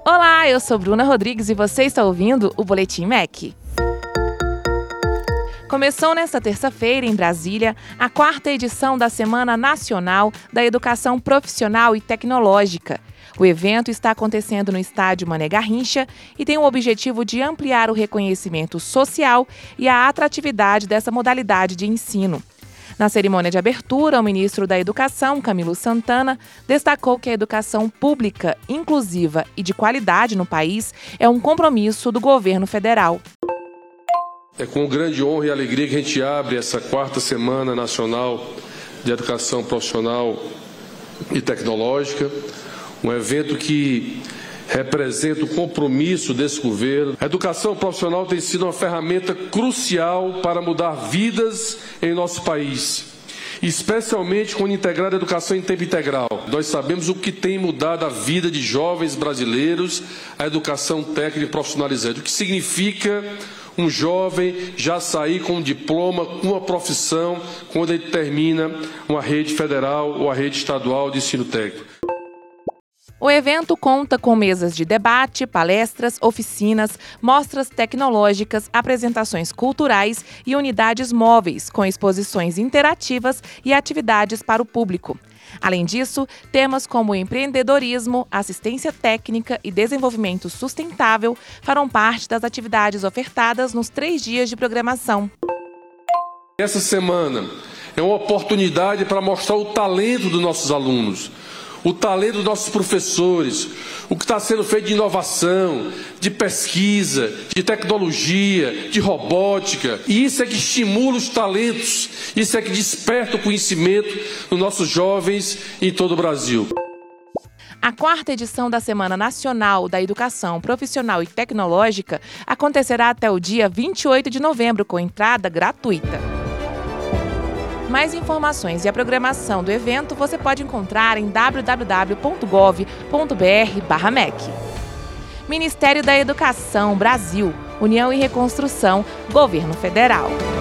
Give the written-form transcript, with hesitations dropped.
Olá, eu sou Bruna Rodrigues e você está ouvindo o Boletim MEC. Começou nesta terça-feira, em Brasília, a 4ª edição da Semana Nacional da Educação Profissional e Tecnológica. O evento está acontecendo no estádio Mané Garrincha e tem o objetivo de ampliar o reconhecimento social e a atratividade dessa modalidade de ensino. Na cerimônia de abertura, o ministro da Educação, Camilo Santana, destacou que a educação pública, inclusiva e de qualidade no país é um compromisso do governo federal. É com grande honra e alegria que a gente abre essa 4ª Semana Nacional de Educação Profissional e Tecnológica, um evento que representa o compromisso desse governo. A educação profissional tem sido uma ferramenta crucial para mudar vidas em nosso país, especialmente quando integrada a educação em tempo integral. Nós sabemos o que tem mudado a vida de jovens brasileiros, a educação técnica e profissionalizante, o que significa um jovem já sair com um diploma, com uma profissão, quando ele termina uma rede federal ou a rede estadual de ensino técnico. O evento conta com mesas de debate, palestras, oficinas, mostras tecnológicas, apresentações culturais e unidades móveis, com exposições interativas e atividades para o público. Além disso, temas como empreendedorismo, assistência técnica e desenvolvimento sustentável farão parte das atividades ofertadas nos 3 dias de programação. Essa semana é uma oportunidade para mostrar o talento dos nossos alunos, o talento dos nossos professores, o que está sendo feito de inovação, de pesquisa, de tecnologia, de robótica. E isso é que estimula os talentos, isso é que desperta o conhecimento dos nossos jovens em todo o Brasil. A 4ª edição da Semana Nacional da Educação Profissional e Tecnológica acontecerá até o dia 28 de novembro, com entrada gratuita. Mais informações e a programação do evento você pode encontrar em www.gov.br/MEC. Ministério da Educação, Brasil, União e Reconstrução, Governo Federal.